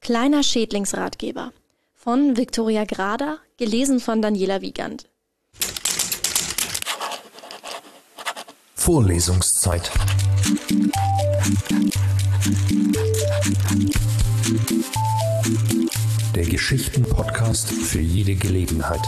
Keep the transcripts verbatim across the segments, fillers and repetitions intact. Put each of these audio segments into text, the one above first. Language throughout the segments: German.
Kleiner Schädlingsratgeber von Viktoria Grader, gelesen von Daniela Wiegand. Vorlesungszeit. Der Geschichten-Podcast für jede Gelegenheit.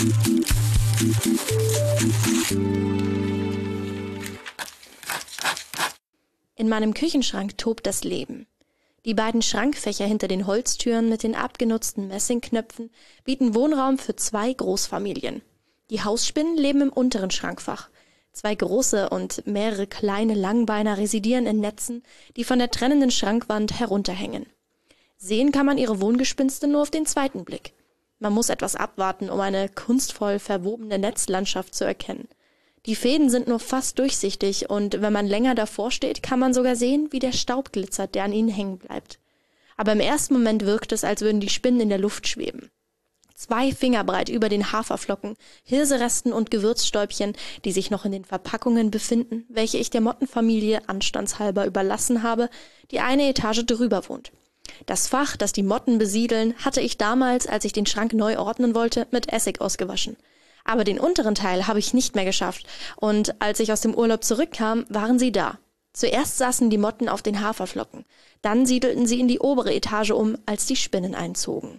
In meinem Küchenschrank tobt das Leben. Die beiden Schrankfächer hinter den Holztüren mit den abgenutzten Messingknöpfen bieten Wohnraum für zwei Großfamilien. Die Hausspinnen leben im unteren Schrankfach. Zwei große und mehrere kleine Langbeiner residieren in Netzen, die von der trennenden Schrankwand herunterhängen. Sehen kann man ihre Wohngespinste nur auf den zweiten Blick. Man muss etwas abwarten, um eine kunstvoll verwobene Netzlandschaft zu erkennen. Die Fäden sind nur fast durchsichtig und wenn man länger davor steht, kann man sogar sehen, wie der Staub glitzert, der an ihnen hängen bleibt. Aber im ersten Moment wirkt es, als würden die Spinnen in der Luft schweben. Zwei Finger breit über den Haferflocken, Hirseresten und Gewürzstäubchen, die sich noch in den Verpackungen befinden, welche ich der Mottenfamilie anstandshalber überlassen habe, die eine Etage drüber wohnt. Das Fach, das die Motten besiedeln, hatte ich damals, als ich den Schrank neu ordnen wollte, mit Essig ausgewaschen. Aber den unteren Teil habe ich nicht mehr geschafft und als ich aus dem Urlaub zurückkam, waren sie da. Zuerst saßen die Motten auf den Haferflocken, dann siedelten sie in die obere Etage um, als die Spinnen einzogen.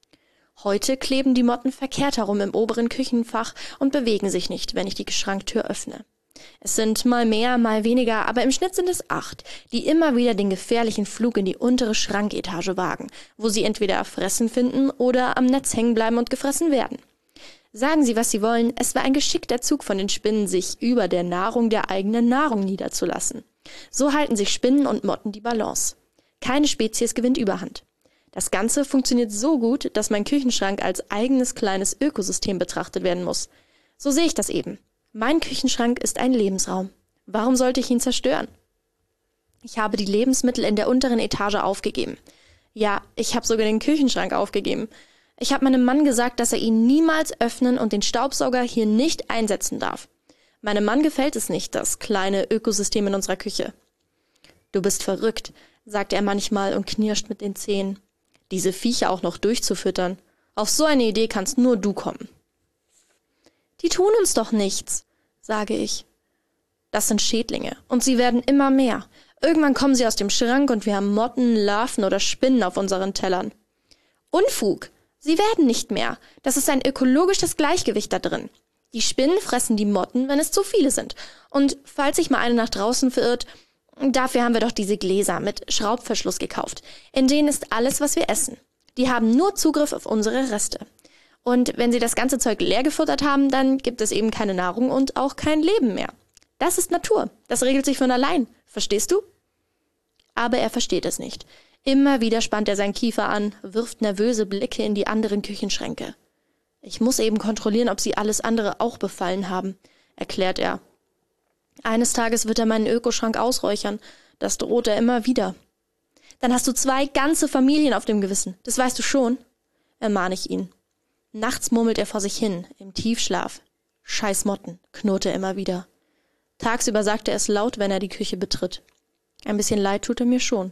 Heute kleben die Motten verkehrt herum im oberen Küchenfach und bewegen sich nicht, wenn ich die Schranktür öffne. Es sind mal mehr, mal weniger, aber im Schnitt sind es acht, die immer wieder den gefährlichen Flug in die untere Schranketage wagen, wo sie entweder Fressen finden oder am Netz hängen bleiben und gefressen werden. Sagen Sie, was Sie wollen, es war ein geschickter Zug von den Spinnen, sich über der Nahrung der eigenen Nahrung niederzulassen. So halten sich Spinnen und Motten die Balance. Keine Spezies gewinnt Überhand. Das Ganze funktioniert so gut, dass mein Küchenschrank als eigenes kleines Ökosystem betrachtet werden muss. So sehe ich das eben. Mein Küchenschrank ist ein Lebensraum. Warum sollte ich ihn zerstören? Ich habe die Lebensmittel in der unteren Etage aufgegeben. Ja, ich habe sogar den Küchenschrank aufgegeben. Ich habe meinem Mann gesagt, dass er ihn niemals öffnen und den Staubsauger hier nicht einsetzen darf. Meinem Mann gefällt es nicht, das kleine Ökosystem in unserer Küche. Du bist verrückt, sagt er manchmal und knirscht mit den Zähnen. Diese Viecher auch noch durchzufüttern. Auf so eine Idee kannst nur du kommen. Die tun uns doch nichts, sage ich. Das sind Schädlinge und sie werden immer mehr. Irgendwann kommen sie aus dem Schrank und wir haben Motten, Larven oder Spinnen auf unseren Tellern. Unfug! Sie werden nicht mehr. Das ist ein ökologisches Gleichgewicht da drin. Die Spinnen fressen die Motten, wenn es zu viele sind. Und falls sich mal eine nach draußen verirrt, dafür haben wir doch diese Gläser mit Schraubverschluss gekauft. In denen ist alles, was wir essen. Die haben nur Zugriff auf unsere Reste. Und wenn sie das ganze Zeug leer gefuttert haben, dann gibt es eben keine Nahrung und auch kein Leben mehr. Das ist Natur. Das regelt sich von allein. Verstehst du? Aber er versteht es nicht. Immer wieder spannt er seinen Kiefer an, wirft nervöse Blicke in die anderen Küchenschränke. Ich muss eben kontrollieren, ob sie alles andere auch befallen haben, erklärt er. Eines Tages wird er meinen Ökoschrank ausräuchern. Das droht er immer wieder. Dann hast du zwei ganze Familien auf dem Gewissen. Das weißt du schon, ermahne ich ihn. Nachts murmelt er vor sich hin, im Tiefschlaf. Scheiß Motten, knurrt er immer wieder. Tagsüber sagt er es laut, wenn er die Küche betritt. Ein bisschen leid tut er mir schon.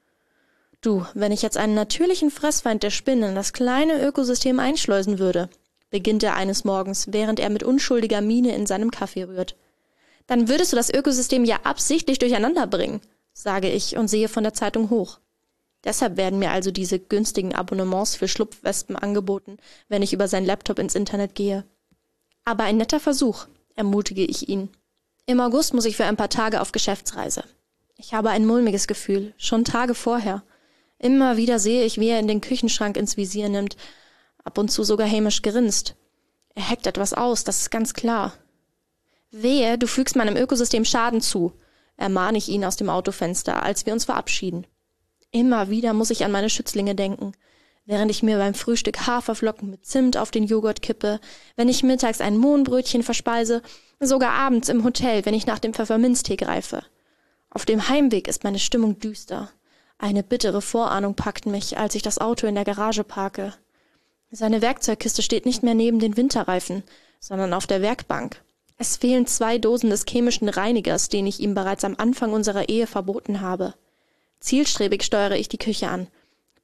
Du, wenn ich jetzt einen natürlichen Fressfeind der Spinnen in das kleine Ökosystem einschleusen würde, beginnt er eines Morgens, während er mit unschuldiger Miene in seinem Kaffee rührt. Dann würdest du das Ökosystem ja absichtlich durcheinander bringen, sage ich und sehe von der Zeitung hoch. Deshalb werden mir also diese günstigen Abonnements für Schlupfwespen angeboten, wenn ich über seinen Laptop ins Internet gehe. Aber ein netter Versuch, ermutige ich ihn. Im August muss ich für ein paar Tage auf Geschäftsreise. Ich habe ein mulmiges Gefühl, schon Tage vorher. Immer wieder sehe ich, wie er in den Küchenschrank ins Visier nimmt, ab und zu sogar hämisch grinst. Er heckt etwas aus, das ist ganz klar. Wehe, du fügst meinem Ökosystem Schaden zu, ermahne ich ihn aus dem Autofenster, als wir uns verabschieden. Immer wieder muss ich an meine Schützlinge denken, während ich mir beim Frühstück Haferflocken mit Zimt auf den Joghurt kippe, wenn ich mittags ein Mohnbrötchen verspeise, sogar abends im Hotel, wenn ich nach dem Pfefferminztee greife. Auf dem Heimweg ist meine Stimmung düster. Eine bittere Vorahnung packt mich, als ich das Auto in der Garage parke. Seine Werkzeugkiste steht nicht mehr neben den Winterreifen, sondern auf der Werkbank. Es fehlen zwei Dosen des chemischen Reinigers, den ich ihm bereits am Anfang unserer Ehe verboten habe. Zielstrebig steuere ich die Küche an,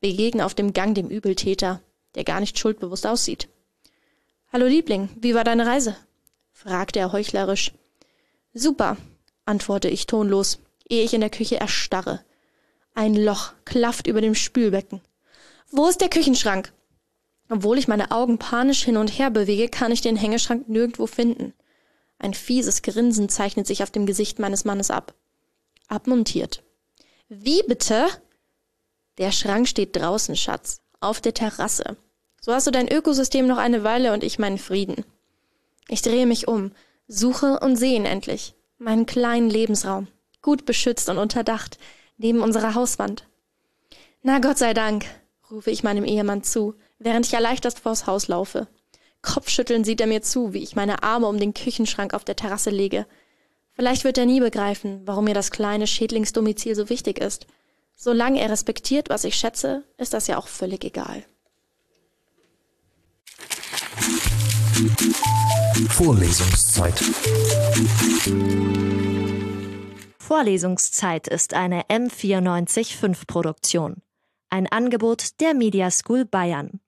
begegne auf dem Gang dem Übeltäter, der gar nicht schuldbewusst aussieht. »Hallo Liebling, wie war deine Reise?« fragte er heuchlerisch. »Super«, antworte ich tonlos, ehe ich in der Küche erstarre. Ein Loch klafft über dem Spülbecken. »Wo ist der Küchenschrank?« Obwohl ich meine Augen panisch hin und her bewege, kann ich den Hängeschrank nirgendwo finden. Ein fieses Grinsen zeichnet sich auf dem Gesicht meines Mannes ab. Abmontiert. »Wie bitte?« »Der Schrank steht draußen, Schatz, auf der Terrasse. So hast du dein Ökosystem noch eine Weile und ich meinen Frieden.« Ich drehe mich um, suche und sehe ihn endlich. Meinen kleinen Lebensraum, gut beschützt und unterdacht, neben unserer Hauswand. »Na Gott sei Dank«, rufe ich meinem Ehemann zu, während ich erleichtert vors Haus laufe. Kopfschüttelnd sieht er mir zu, wie ich meine Arme um den Küchenschrank auf der Terrasse lege. Vielleicht wird er nie begreifen, warum mir das kleine Schädlingsdomizil so wichtig ist. Solange er respektiert, was ich schätze, ist das ja auch völlig egal. Vorlesungszeit. Vorlesungszeit ist eine M vierundneunzig Komma fünf Produktion. Ein Angebot der Media School Bayern.